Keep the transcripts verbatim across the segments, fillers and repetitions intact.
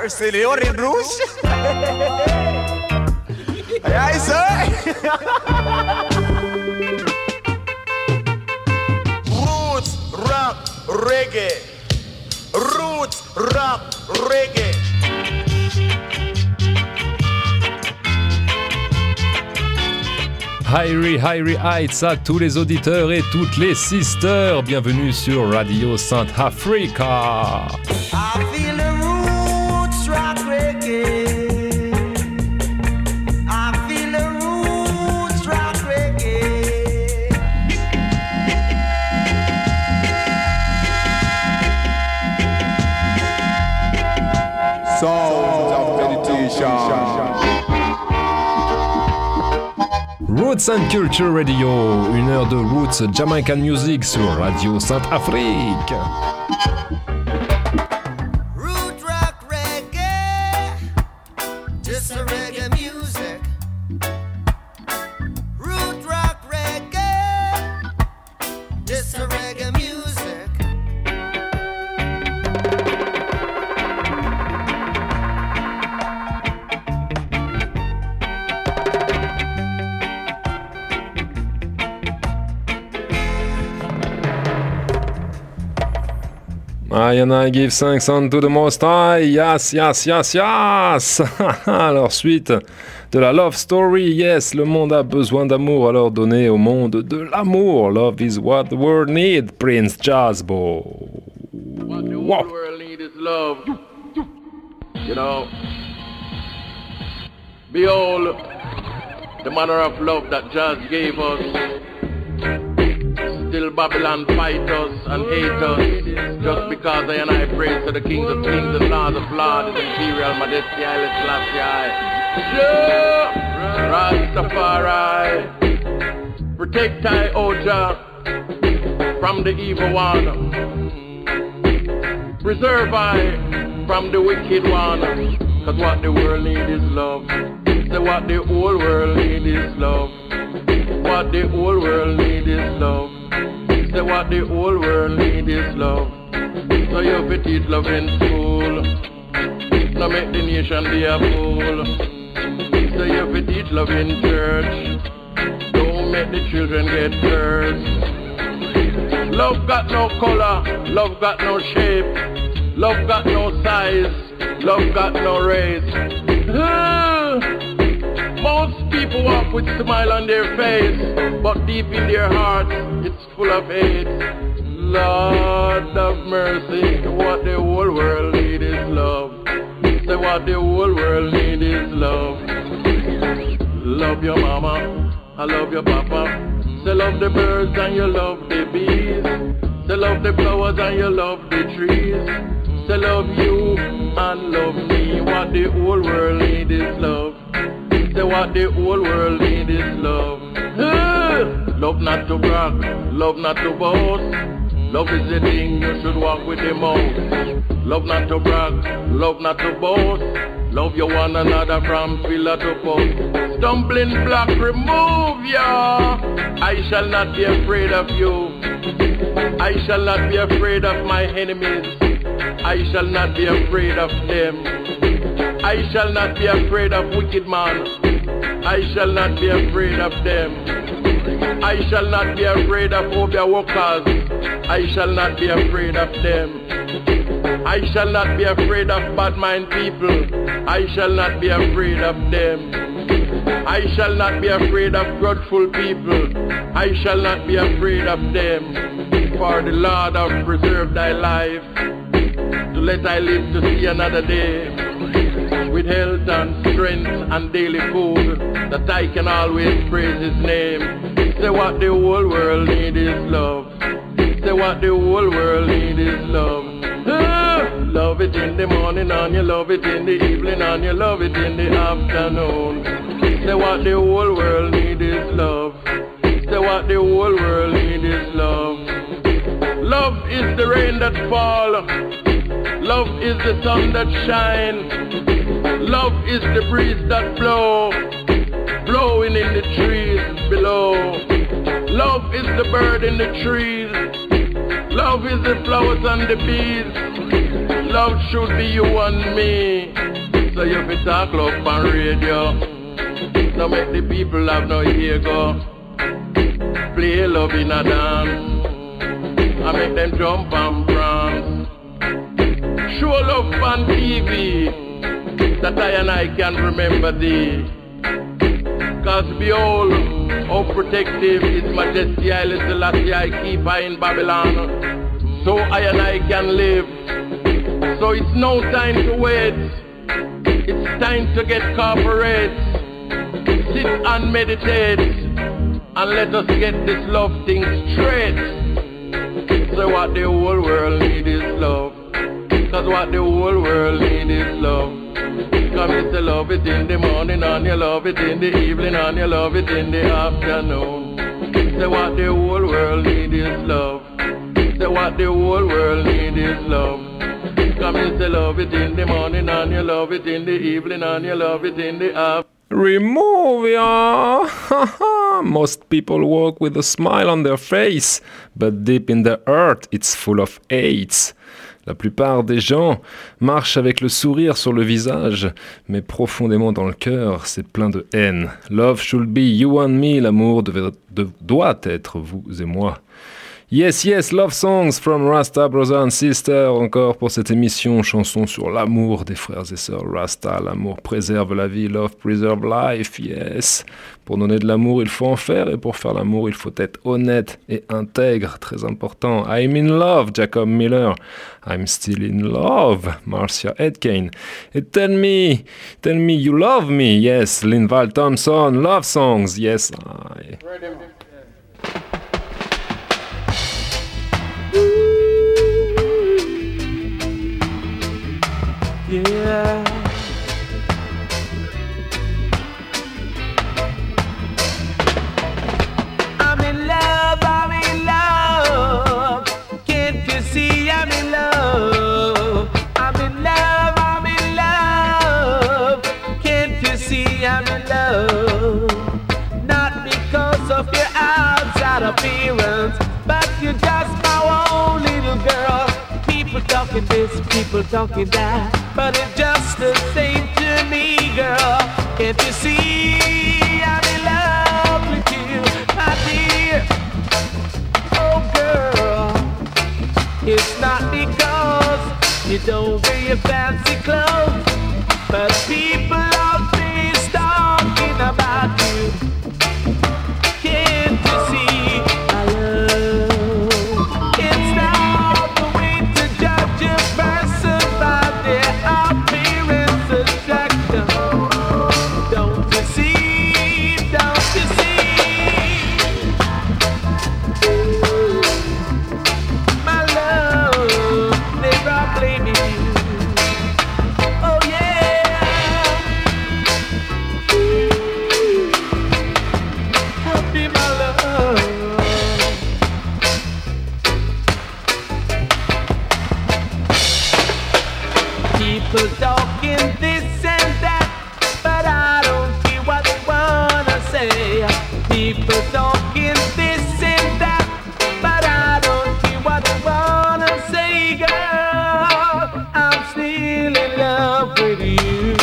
c'est les oreilles rouges. Aïe aïe ça. Roots, rock, reggae. Roots, rock, reggae. Hyrie, Hyrie Heights à tous les auditeurs et toutes les sisters. Bienvenue sur Radio Saint Africa. I feel the roots rock reggae. I feel the roots rock reggae. Sounds of meditation. Roots and Culture Radio, une heure de Roots Jamaican Music sur Radio Saint Afrique. Root rock reggae, just a reggae music. Root rock reggae, just a reggae music. I and I give thanks unto the Most High. Yes, yes, yes, yes. Alors, suite de la Love Story. Yes, le monde a besoin d'amour, alors donnez au monde de l'amour. Love is what the world needs, Prince Jazzbo. What the Wow. whole world needs is love. You know, behold the manner of love that Jazz gave us. Still Babylon fight us and hate us just because I and I praise to the kings of kings and lords of lords, His imperial majesty, Haile Selassie. Yeah. Rastafari, protect I, O Jah, from the evil one. Preserve I from the wicked one. Cause what the world needs is love. Say what the whole world needs is love. What the whole world needs is love. Say what the whole world needs is love. So you have to teach love in school. Now make the nation be a fool. So you have to teach love in church. Don't make the children get cursed. Love got no color, love got no shape. Love got no size, love got no race. Most people walk with a smile on their face, but deep in their hearts, it's full of hate. Lord of mercy, what the whole world needs is love. Say what the whole world needs is love. Love your mama, I love your papa. Say love the birds and you love the bees. Say love the flowers and you love the trees. Say love you and love me. What the whole world needs is love. Say what the whole world needs is love. Love not to brag, love not to boast. Love is the thing you should walk with the most. Love not to brag, love not to boast. Love your one another from pillar to post. Stumbling block, remove ya. I shall not be afraid of you. I shall not be afraid of my enemies. I shall not be afraid of them. I shall not be afraid of wicked man. I shall not be afraid of them. I shall not be afraid of Obia workers. I shall not be afraid of them. I shall not be afraid of bad mind people. I shall not be afraid of them. I shall not be afraid of grudgeful people. I shall not be afraid of them. For the Lord hath preserved thy life, to let I live to see another day, with health and strength and daily food, that I can always praise His name. Say what the whole world needs is love. Say what the whole world needs is love. Ah, love it in the morning and you love it in the evening and you love it in the afternoon. Say what the whole world needs is love. Say what the whole world needs is love. Love is the rain that fall. Love is the sun that shine. Love is the breeze that blow, blowing in the trees below. Love is the bird in the trees. Love is the flowers and the bees. Love should be you and me. So you be talk love on radio. Now make the people have no ego. Play love in a dance. I make them jump and prance. Show love on T V. That I and I can remember thee. Cause behold, how protective His Majesty Haile Selassie I keep her in Babylon. So I and I can live. So it's no time to wait. It's time to get corporate. Sit and meditate. And let us get this love thing straight. So what the whole world need is love. Cause what the whole world need is love. Come you say love it in the morning and you love it in the evening and you love it in the afternoon. Say what the whole world need is love. Say what the whole world need is love. Come you say love it in the morning and you love it in the evening and you love it in the afternoon. Remove ya! Most people walk with a smile on their face, but deep in their heart, it's full of hates. La plupart des gens marchent avec le sourire sur le visage, mais profondément dans le cœur, c'est plein de haine. Love should be you and me, l'amour devait, de, doit être vous et moi. Yes, yes, love songs from Rasta Brother and Sister, encore pour cette émission, chanson sur l'amour des frères et sœurs Rasta. L'amour préserve la vie, love preserve life, yes. Pour donner de l'amour, il faut en faire, et pour faire l'amour, il faut être honnête et intègre, très important. I'm in love, Jacob Miller. I'm still in love, Marcia Edkane. Et tell me, tell me you love me, yes, Linval Thompson, love songs, yes, I... Yeah. I'm in love, I'm in love. Can't you see I'm in love? I'm in love, I'm in love. Can't you see I'm in love? Not because of your outside appearance, but you're just my own little girl. People talking this, people talking that, but it's just the same to me, girl. Can't you see I'm in love with you, my dear? Oh, girl, it's not because you don't wear your fancy clothes, but people always talking about you. Can't you see I love? It's not the way to judge a person by their appearance attraction. Don't you see? Don't you see? My love, never blaming you. Oh yeah. Help me, my love. People talking this and that, but I don't hear what they wanna say. People talking this and that, but I don't hear what they wanna say, girl. I'm still in love with you.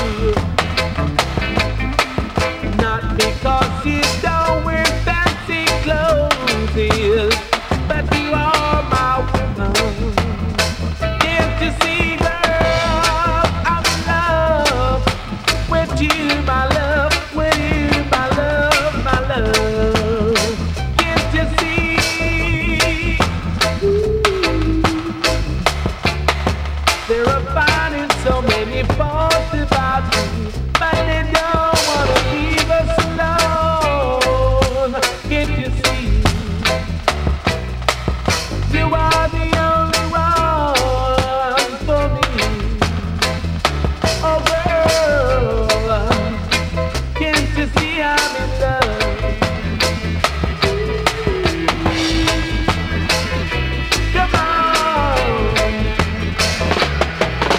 Not because you don't wear fancy clothes, but you are my woman. Can't you see, girl, I'm in love with you, my love, with you, my love, my love. Can't you see? They're finding so many faults about you, but they don't wanna leave us alone. Can't you see? You are the only one for me. Oh girl, can't you see I'm in love? Come on.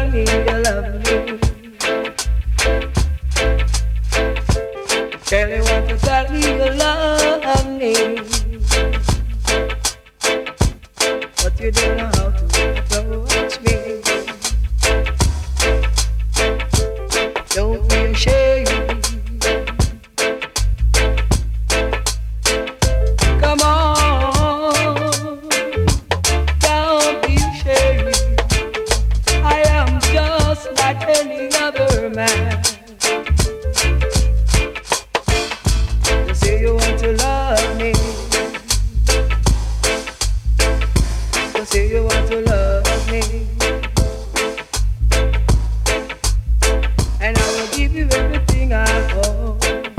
me, you love me. Tell you what to tell me, you love me. But you don't know how to approach me. Don't be ashamed. Come on, don't be ashamed. I am just like any other man. You say you want to love me. You say you want to love me. And I will give you everything I own.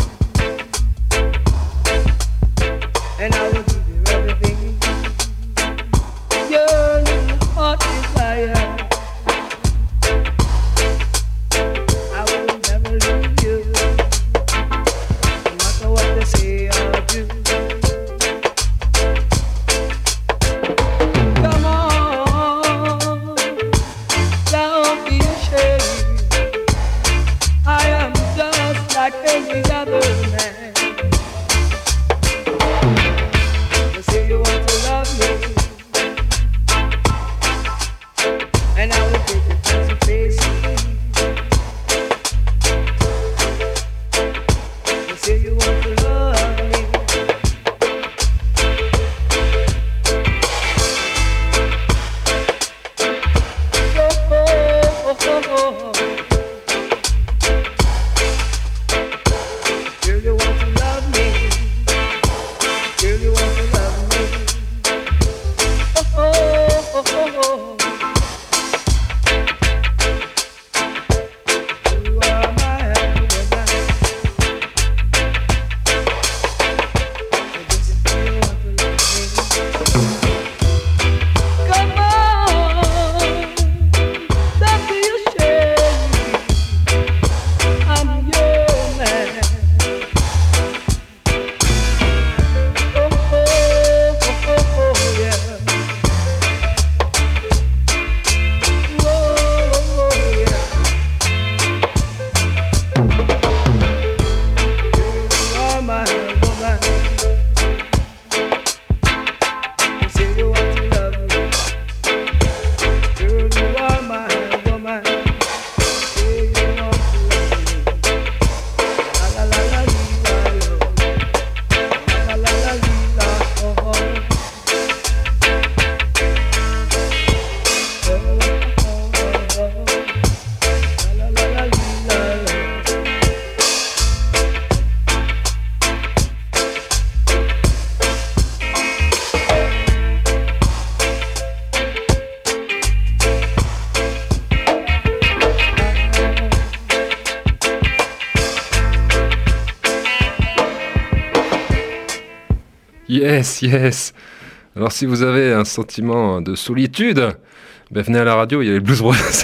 And I will give you everything. Your little heart desire. I will never leave you, no matter what they say or do. Come on, don't be ashamed. I am just like any other man. You say you want to love me, and I will take it as a face. You say you want to love me. Oh, oh, oh, oh, oh. Girl, you want to love me. Girl, you want to love me. Oh, oh, oh, oh, oh. You are my woman. So just say you want to love me. Come on, don't be ashamed. I'm your man. Oh, oh, oh, oh, oh, yeah. Whoa, oh, yeah. You are my woman. You say you want to love me. Girl, you are my woman. Say you want to love me. La la la la la la. La la la la la, oh oh. Oh oh oh oh. La la la la la la. Yes, yes. Alors si vous avez un sentiment de solitude, ben venez à la radio, il y a les Blues Brothers.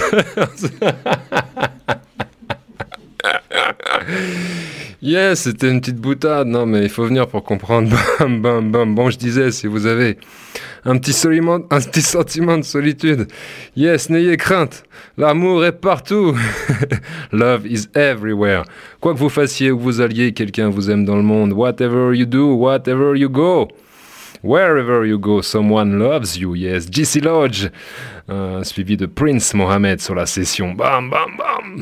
Yes, c'était une petite boutade. Non, mais il faut venir pour comprendre. Bam, bam, bam. Bon, je disais, si vous avez un petit, soliment, un petit sentiment de solitude, yes, n'ayez crainte. L'amour est partout. Love is everywhere. Quoi que vous fassiez, où vous alliez, quelqu'un vous aime dans le monde. Whatever you do, whatever you go. Wherever you go, someone loves you. Yes, J C Lodge. Euh, suivi de Prince Mohammed sur la session. Bam, bam, bam.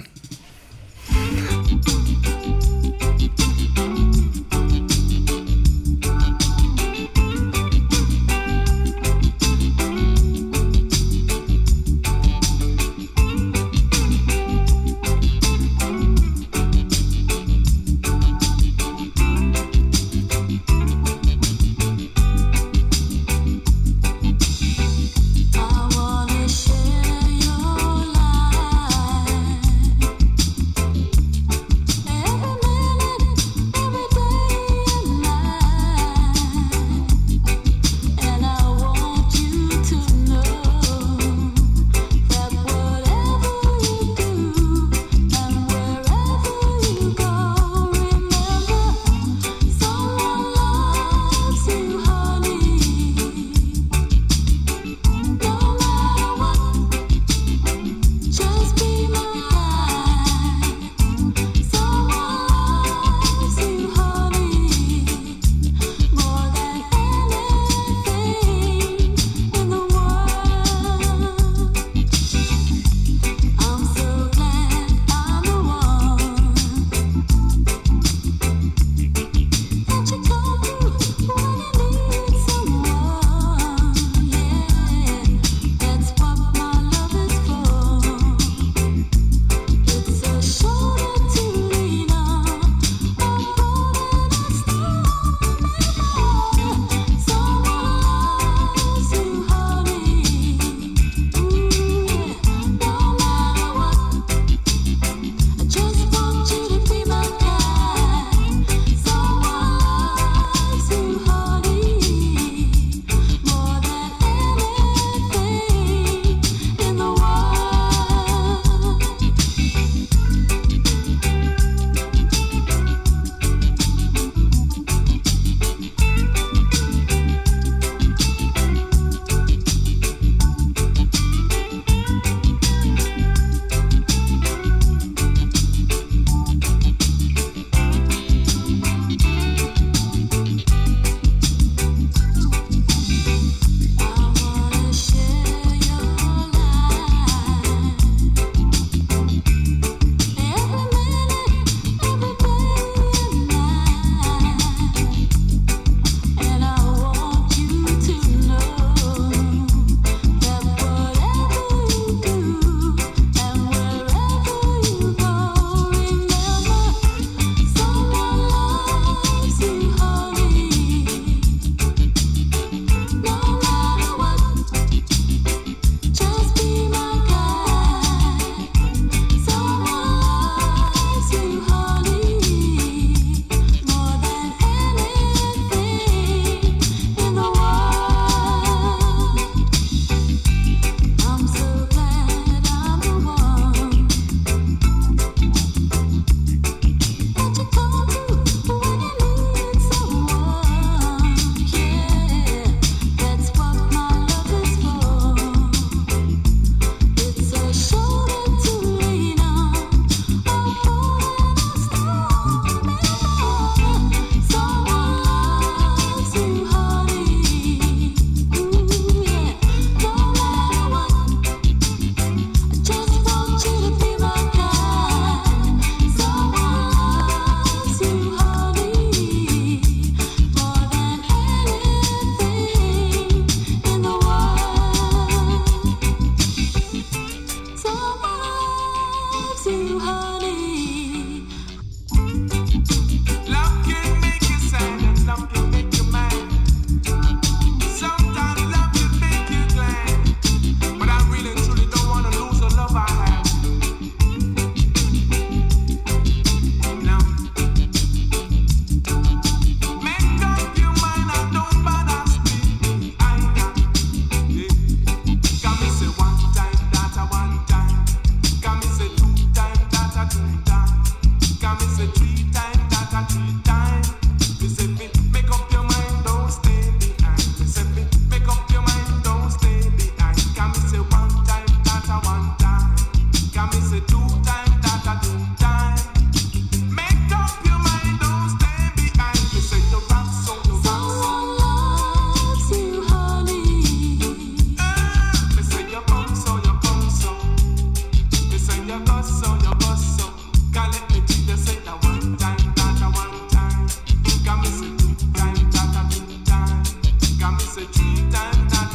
I wanna share your life.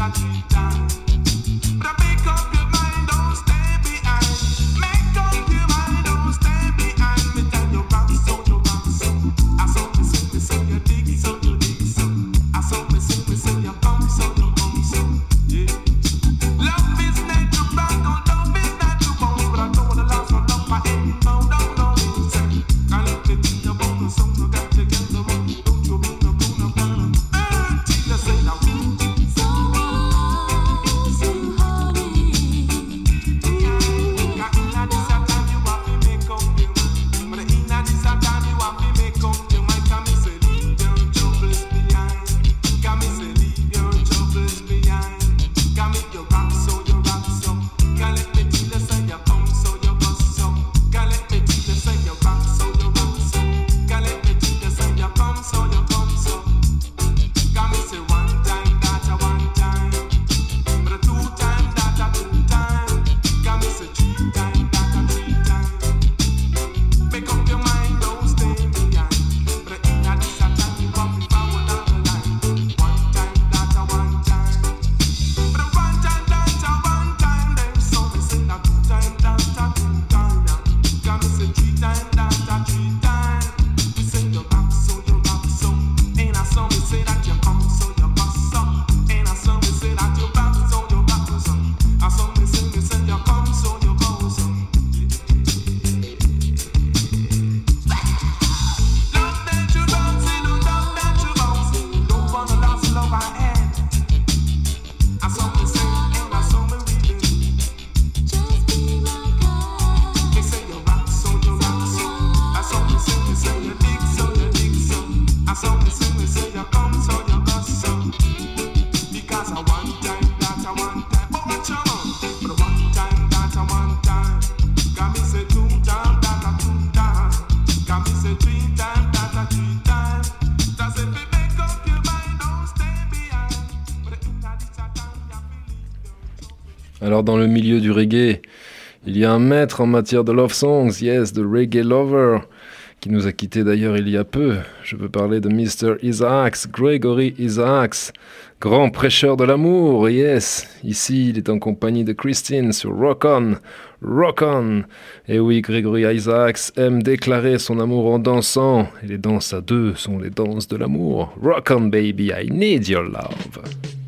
Alors dans le milieu du reggae, il y a un maître en matière de love songs, yes, the reggae lover, qui nous a quittés d'ailleurs il y a peu. Je veux parler de mister Isaacs, Gregory Isaacs, grand prêcheur de l'amour, yes. Ici, il est en compagnie de Christine sur Rock On, Rock On. Et oui, Gregory Isaacs aime déclarer son amour en dansant, et les danses à deux sont les danses de l'amour. Rock on baby, I need your love.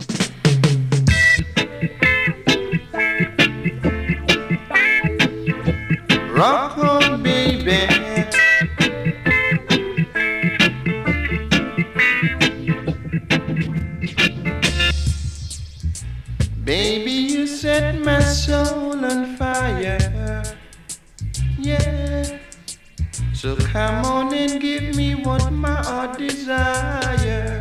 Rock on, baby. Baby, you set my soul on fire. Yeah. So come on and give me what my heart desire.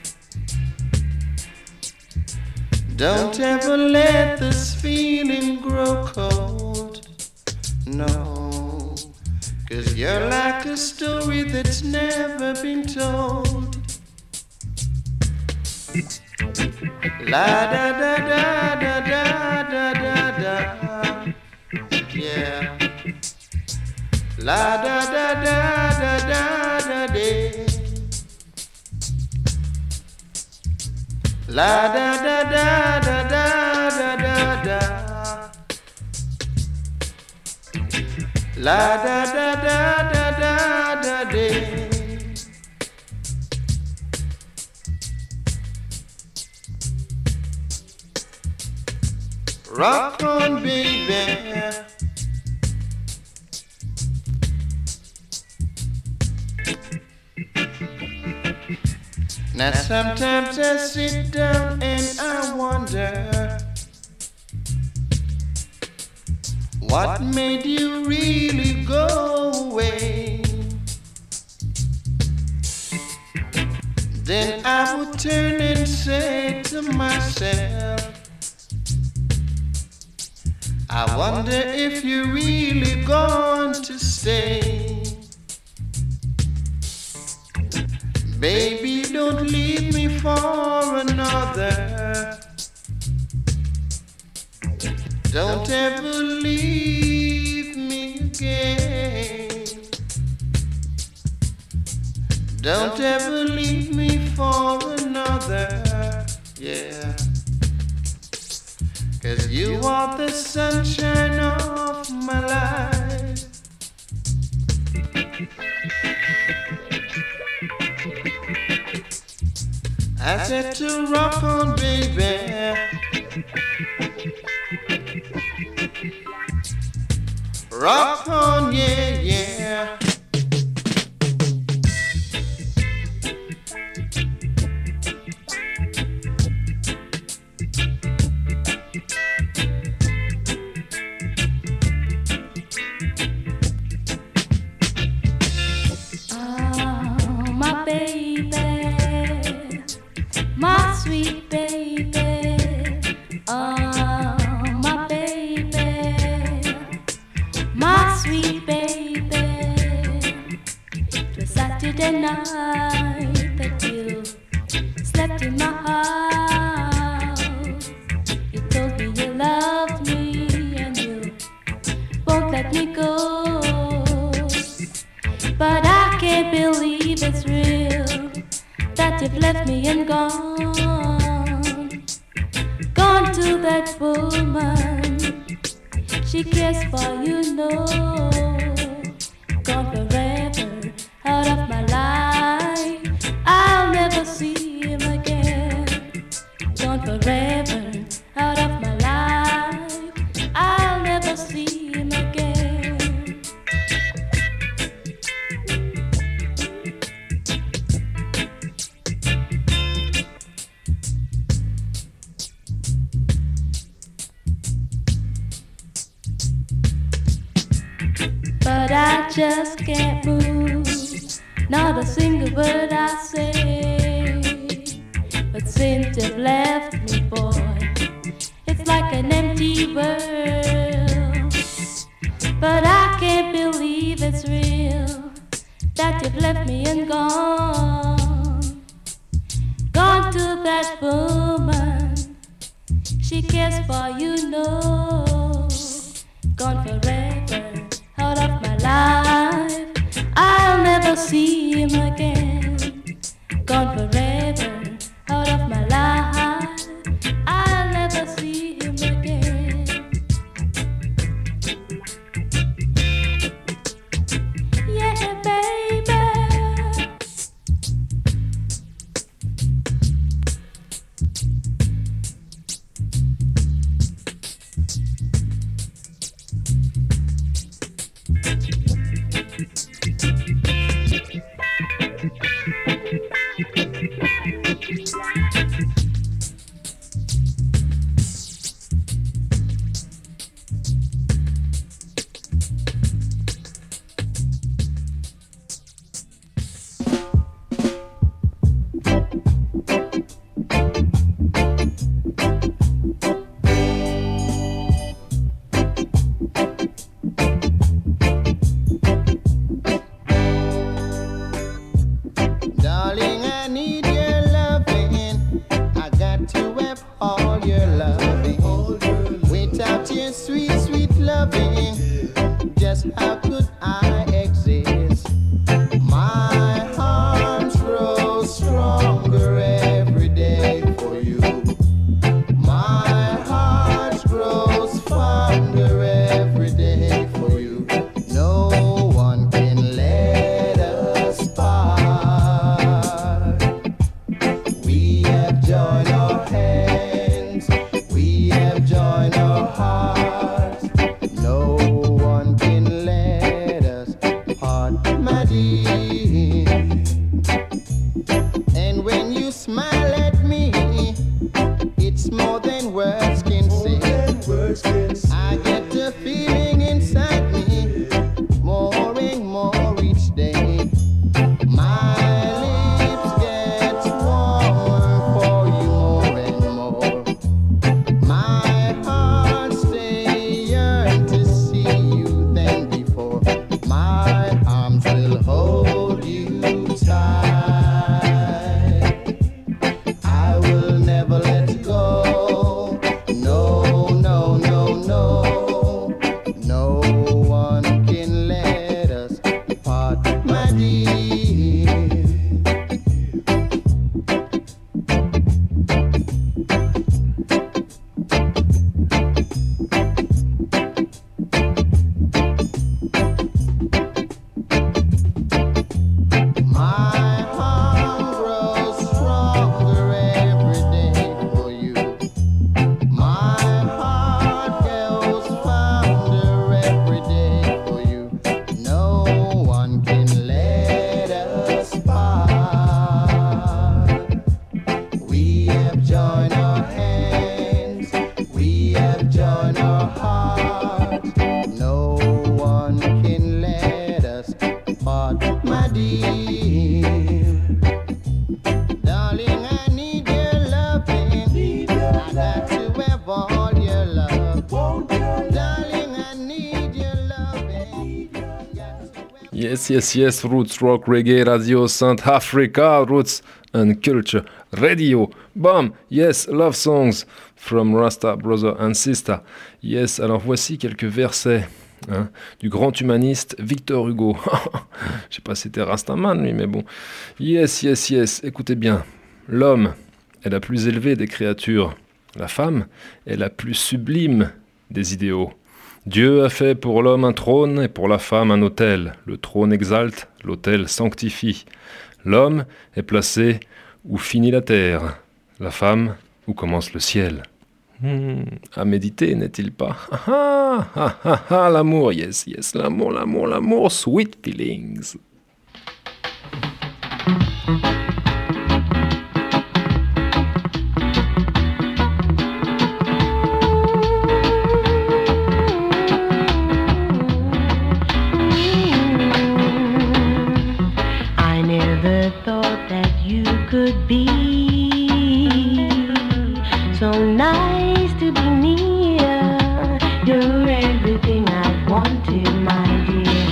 Don't ever let this feeling grow cold. No, 'cause you're like a story that's never been told. La da da da da da da da da. Yeah. La da da da da da da da. La da da da da da da da da. La da da da da da da da. Rock on, baby. Now sometimes I sit down and I wonder, what made you really go away? Then I would turn and say to myself, I wonder if you're really going to stay. Baby, don't leave me for another. Don't ever leave me again. Don't ever leave me for another. Yeah. 'cause you are the sunshine of my life. I said to rock on, baby. Rock on, yeah, yeah. Oh, my baby, my sweet baby. Oh, my baby, my sweet baby. It was Saturday night that you slept in my house. You told me you loved me and you won't let me go. But I can't believe it's real that you've left me and gone. Gone to that woman, she cares for you, no. Gone forever, out of my life, I'll never see him again. Gone forever, out of my life, I'll never see him again. But I just can't move, not a single word I say. But since you've left me, boy, it's like an empty world. But I can't believe it's real that you've left me and gone. Gone to that woman, she cares for you, no. Gone forever, out of my life, I'll never see him again. Gone forever, out of my life, I'll never see him again. Yeah, baby. Darling, I need your loving. I got to have all your loving. Without your sweet, sweet loving, just how could I exist? My arms grow stronger every day for you. My heart grows fonder every day for you. No one can let us part. We have joined our hands, we have joined our hearts. No one can let us part, my dear. And when you smile at me, it's more than words can say. I get the feeling inside me, more and more each day. My lips get warmer for you more and more. My heart stay yearn to see you than before. My arms will hold you tight. I will never let go. No, no, no, no. have joined our hands, we have joined our hearts. No one can let us part, my dear. Darling, I need your loving. I got to have all your love. Darling, I need your loving. Yes, yes, yes, Roots Rock Reggae Radio South Africa, Roots and Culture Radio. Bam, yes, love songs from Rasta Brother and Sister. Yes, alors voici quelques versets hein, du grand humaniste Victor Hugo. Je sais pas si c'était Rastaman lui, mais bon. Yes, yes, yes, écoutez bien. L'homme est la plus élevée des créatures. La femme est la plus sublime des idéaux. Dieu a fait pour l'homme un trône et pour la femme un autel. Le trône exalte, l'autel sanctifie. L'homme est placé où finit la terre, la femme où commence le ciel. Hmm, à méditer, n'est-il pas? Ah, ah, ah, ah, l'amour, yes, yes, l'amour, l'amour, l'amour, sweet feelings. Could be so nice to be near. You're everything I wanted, my dear.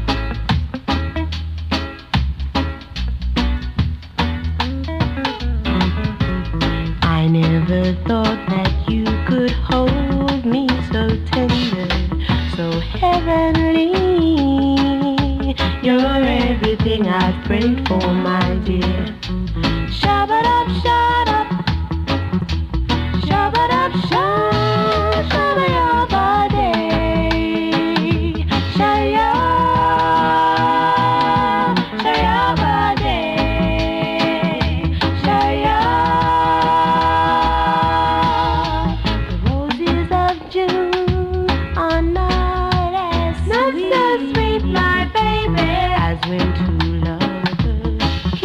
I never thought that you could hold me so tender, so heavenly. You're everything I've prayed for, my dear. Shabba-dub, shut-up, shabba-dub, shut, shabba-yabba-day, shaya, shayabba-day, shaya. The roses of June are not as sweet, not so sweet, my baby, as when two lovers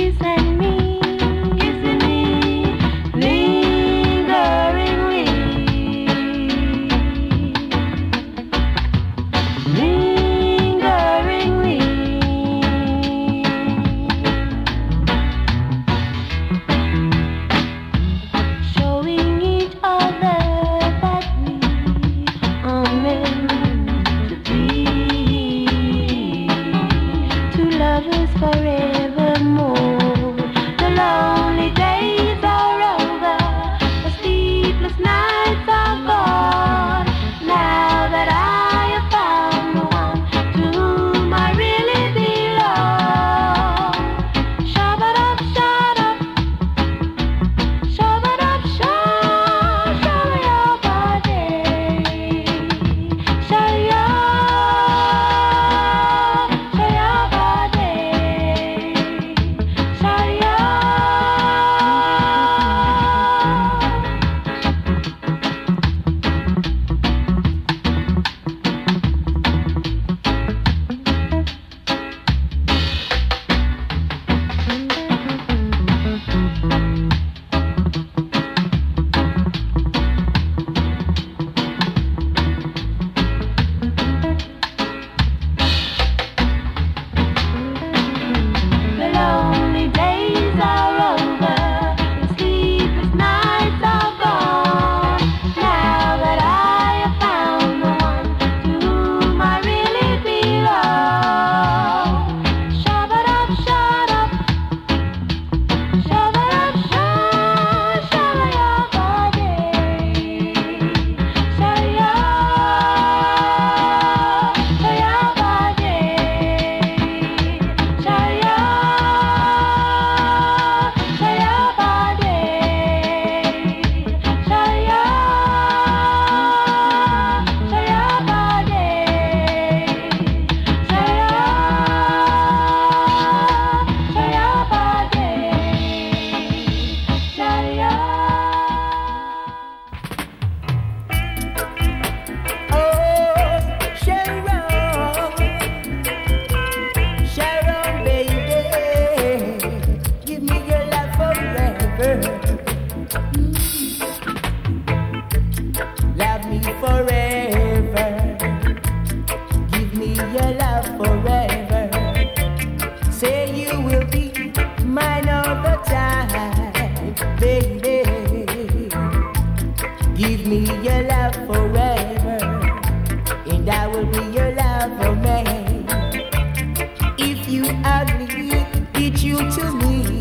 Give me your love forever, and I will be your lover man. If you ugly, be true to me.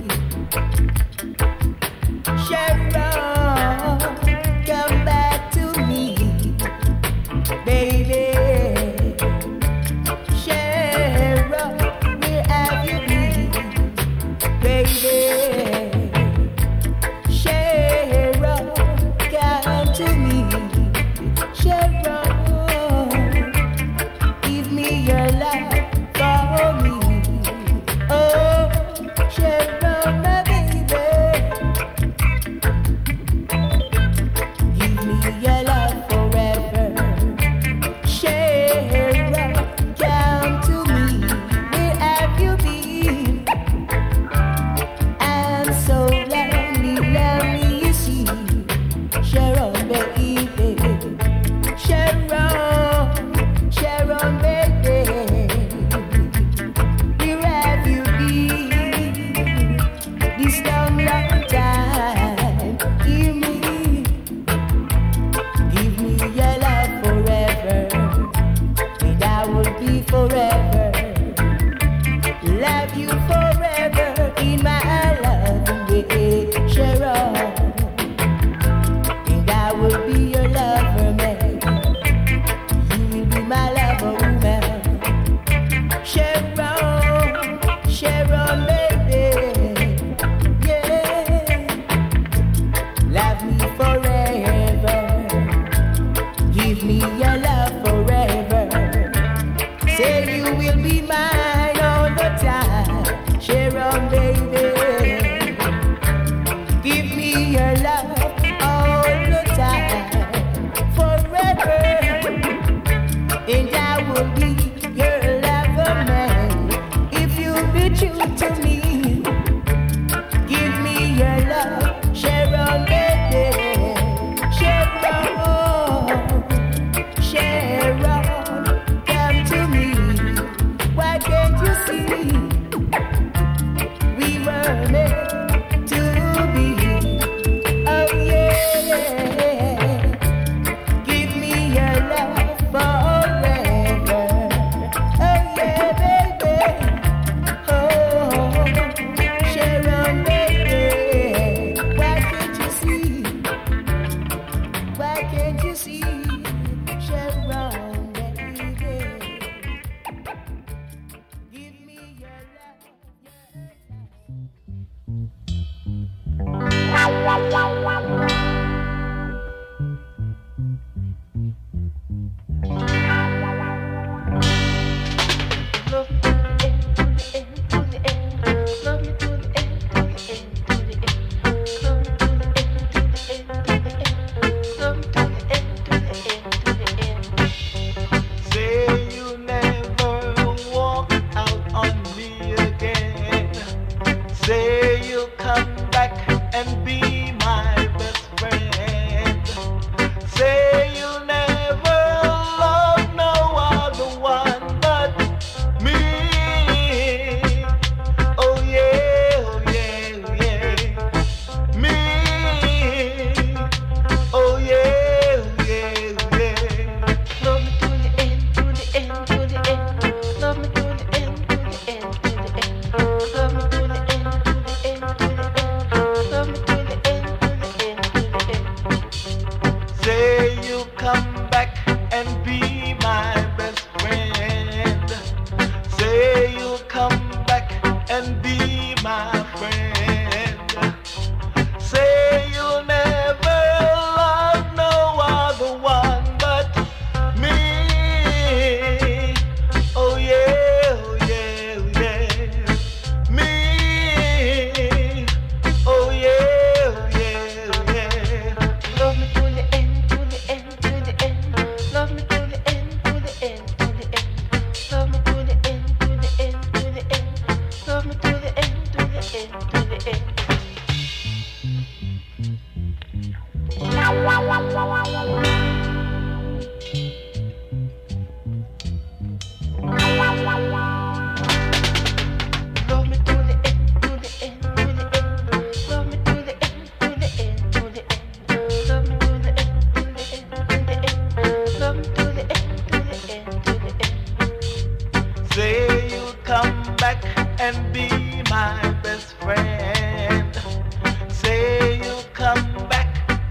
Sharon, come back to me, baby. Sharon, where have you been, baby? Sharon, come to me.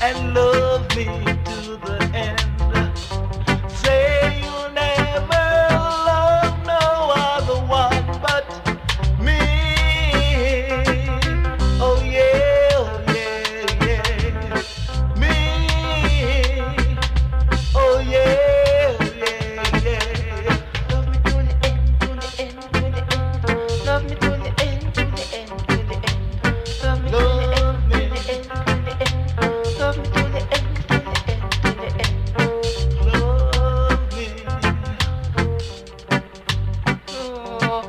and love me to the end. Say you'll never love no other one but me. Oh yeah, oh yeah, yeah. Me. Oh yeah, yeah, yeah. Love me to the end, to the end, to the end. Love me to the end, to the end, to the end. Love me to the end, to the end, to the end. Love me to the end, to the end, to the end. Love me. Oh.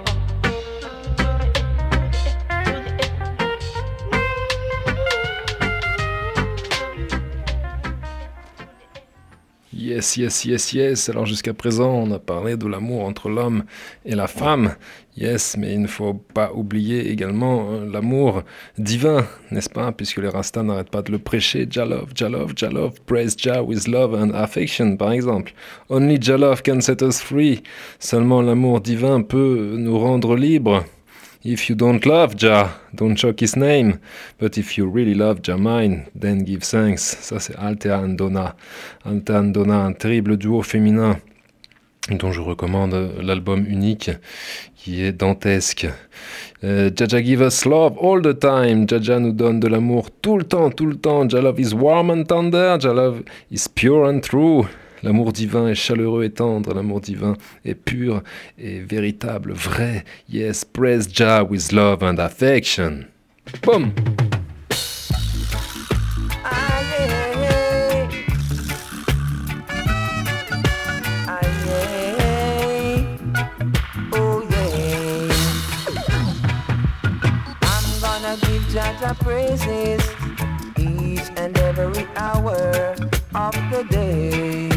Yes, yes, yes, yes. Alors jusqu'à présent, on a parlé de l'amour entre l'homme et la femme. Yes, mais il ne faut pas oublier également euh, l'amour divin, n'est-ce pas? Puisque les Rastas n'arrêtent pas de le prêcher. Jah love, Jah love, Jah love, praise Jah with love and affection, par exemple. Only Jah love can set us free. Seulement l'amour divin peut nous rendre libres. If you don't love Jah, don't choke his name. But if you really love Jah mine, then give thanks. Ça c'est Althea and Donna. Althea and Donna, un terrible duo féminin dont je recommande l'album unique qui est dantesque. Euh, Jaja give us love all the time. Jaja nous donne de l'amour tout le temps, tout le temps. Jah love is warm and tender. Jah love is pure and true. L'amour divin est chaleureux et tendre, l'amour divin est pur et véritable, vrai. Yes, praise Jah with love and affection. Boom! Ah, yeah. Ah, yeah. Oh, yeah. I'm gonna give Jah Jah praises each and every hour of the day.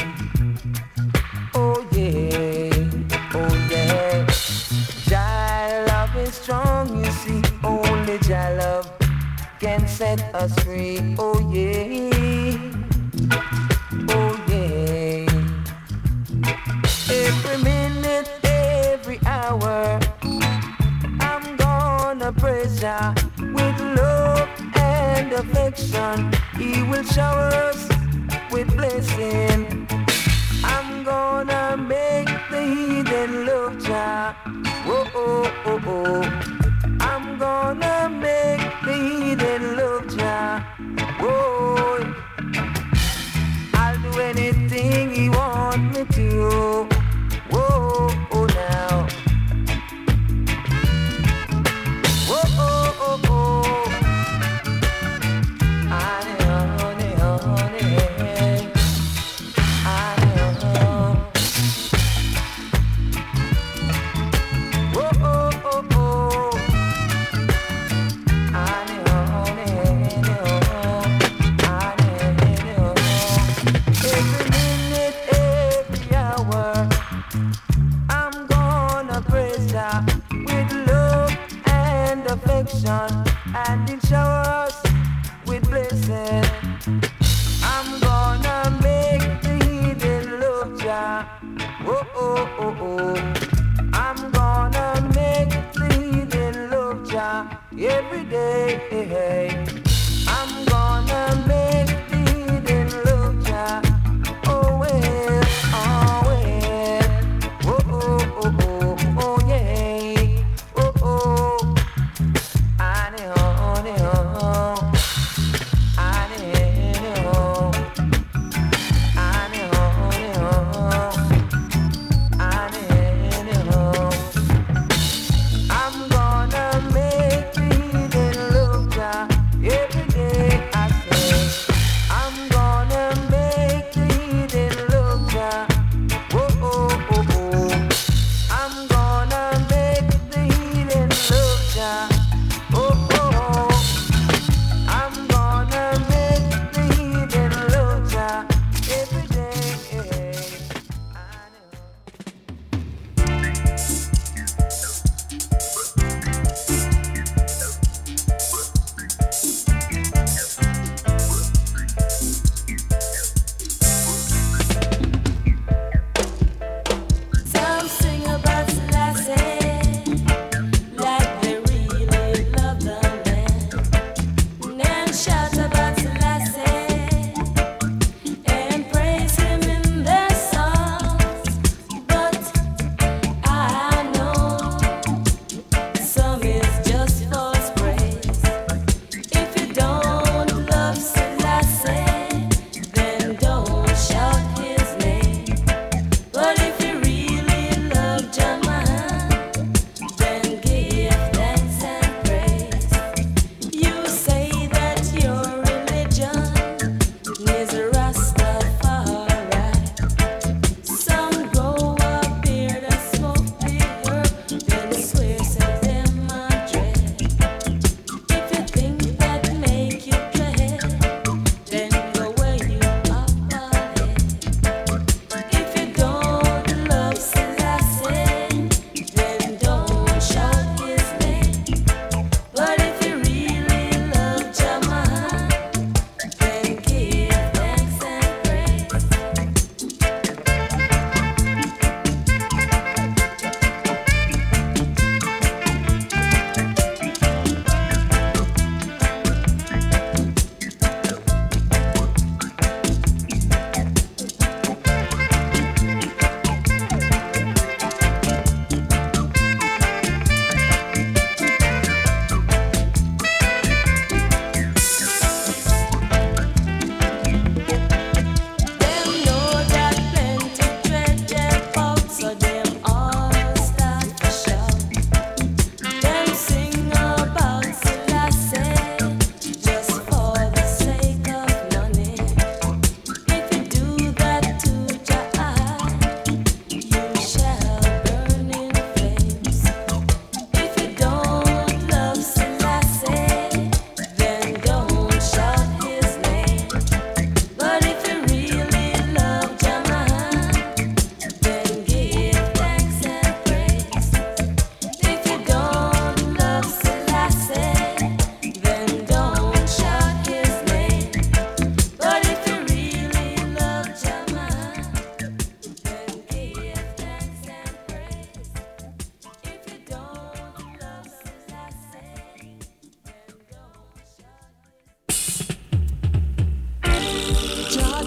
Oh yeah, oh yeah. Jah love is strong, you see. Only Jah love can set us free. Oh yeah, oh yeah. Every minute, every hour, I'm gonna praise Jah with love and affection. He will shower us with blessing. I'm gonna make the heathen love Jah. Whoa, oh, oh, oh. I'm gonna make the heathen love Jah. Whoa. I'll do anything he want me to. Whoa, oh, now. Whoa, oh, oh, oh. Honey, honey, honey. And it showers with blessing. I'm gonna make the heathen love Jah. Oh, oh, oh, oh. I'm gonna make the heathen love Jah every day. I'm gonna make the heathen love Jah. Oh, well, oh, well. Oh, oh, oh, oh, oh, yeah. Oh, oh. Honey, honey, honey, honey.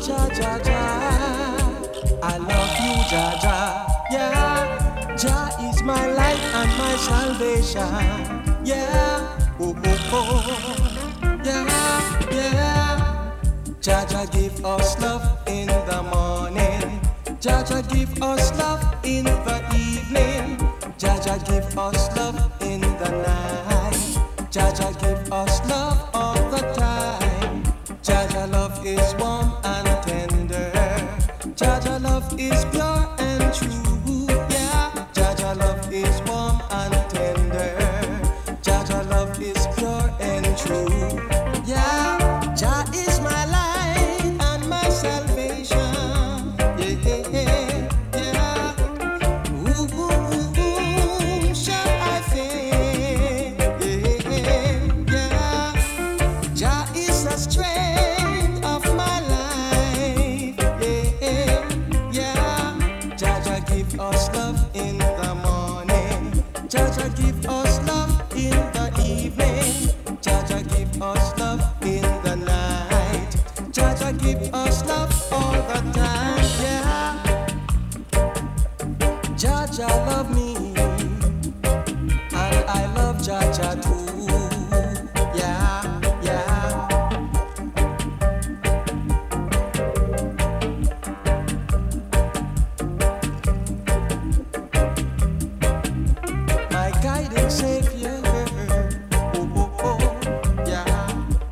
Jah, Jah, Jah. I love you, Jah, Jah. Yeah, Jah is my light and my salvation. Yeah, oh, oh, oh. Yeah, yeah. Jah, Jah give us love in the morning. Jah, Jah give us love in the evening. Jah, Jah give us love in the night. Jah, Jah give us love all the time. Jah, Jah love is warm and tender. Jah, Jah love is pure and true. Yeah, Jah, Jah love is warm and tender. Jah, Jah love is pure and true. Yeah, Jah is my light and my salvation. Yeah, yeah, yeah. Ooh, ooh, ooh, ooh, shall I fear? Yeah, yeah. Jah is the strength of my life. Yeah, yeah. Jah, Jah give us love in the morning. Jah, Jah give us love in the evening. Jah, Jah give us love in the night. Jah, Jah give us love all the time. Yeah. Jah, Jah love me, and I love Jah, Jah too. Yeah, yeah. My guiding savior. Oh, oh, oh, yeah.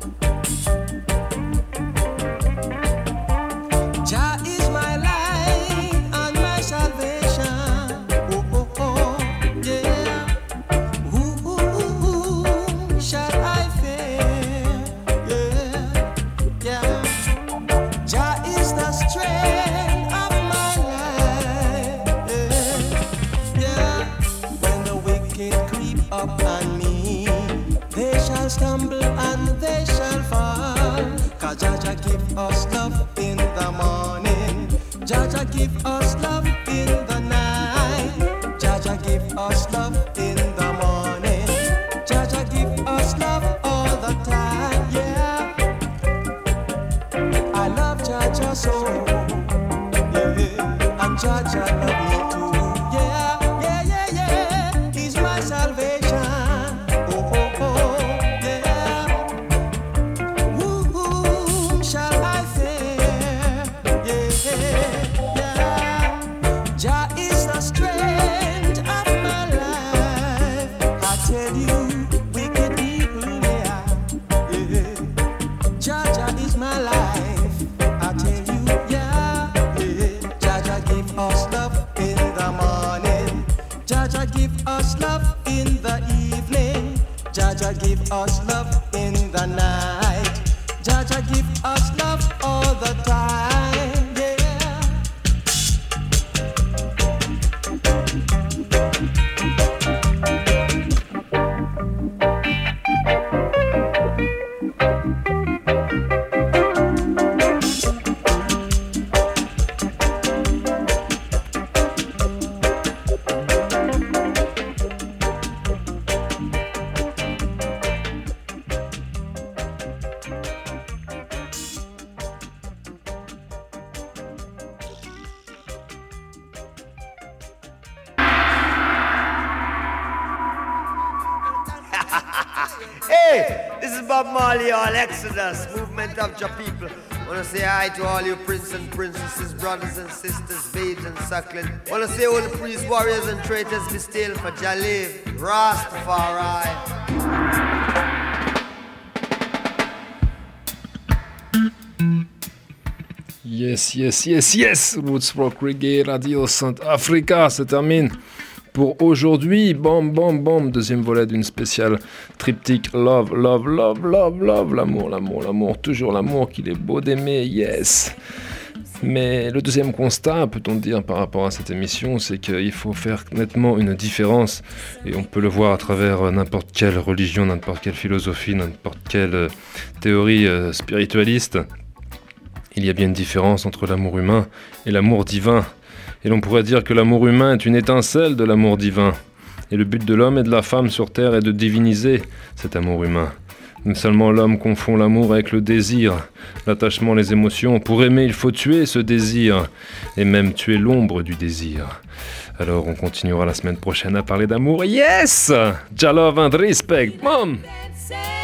Jah is my light and my salvation. Oh, oh, oh, yeah. Who, who, who, who shall I fear? Yeah, yeah. Jah is the strength of my life. Yeah, yeah. When the wicked creep up on me, they shall stumble and they shall fall. Cause Jah, Jah give us love in the morning. Jah, Jah give us love in the night. Jah, Jah give us love in the morning. Jah, Jah give us love all the time. Yeah, I love Jah, Jah so. Yeah, and Jah, Jah love me too. Yeah, yeah, yeah, yeah. He's my salvation. Oh, oh, oh, yeah. Who shall I fear? Yeah, yeah. Jah is the strength of my life. I tell you, wicked people, yeah, yeah. Jah, Jah is my life. I tell you, yeah, yeah. Jah, Jah give us love in the morning. Jah, Jah give us love in the evening. Jah, Jah give us love in the night. Jah, Jah give us love all the time. Yeah. Hey, this is Bob Marley, all Exodus, movement of your people. Wanna say hi to all you prince and princesses, brothers and sisters, babes and suckling. Wanna say all the priests, warriors and traitors, be still for Jah live, Rastafari. Yes, yes, yes, yes. Roots Rock Reggae Radio Saint Africa se termine pour aujourd'hui. Bam, bam, bam. Deuxième volet d'une spéciale triptyque Love, Love, Love, Love, Love. L'amour, l'amour, l'amour. Toujours l'amour qu'il est beau d'aimer. Yes. Mais le deuxième constat, peut-on dire, par rapport à cette émission, c'est qu'il faut faire nettement une différence. Et on peut le voir à travers n'importe quelle religion, n'importe quelle philosophie, n'importe quelle théorie euh, spiritualiste. Il y a bien une différence entre l'amour humain et l'amour divin. Et l'on pourrait dire que l'amour humain est une étincelle de l'amour divin. Et le but de l'homme et de la femme sur terre est de diviniser cet amour humain. Seulement l'homme confond l'amour avec le désir, l'attachement, les émotions. Pour aimer, il faut tuer ce désir, et même tuer l'ombre du désir. Alors on continuera la semaine prochaine à parler d'amour. Yes! Ja love and respect, mom!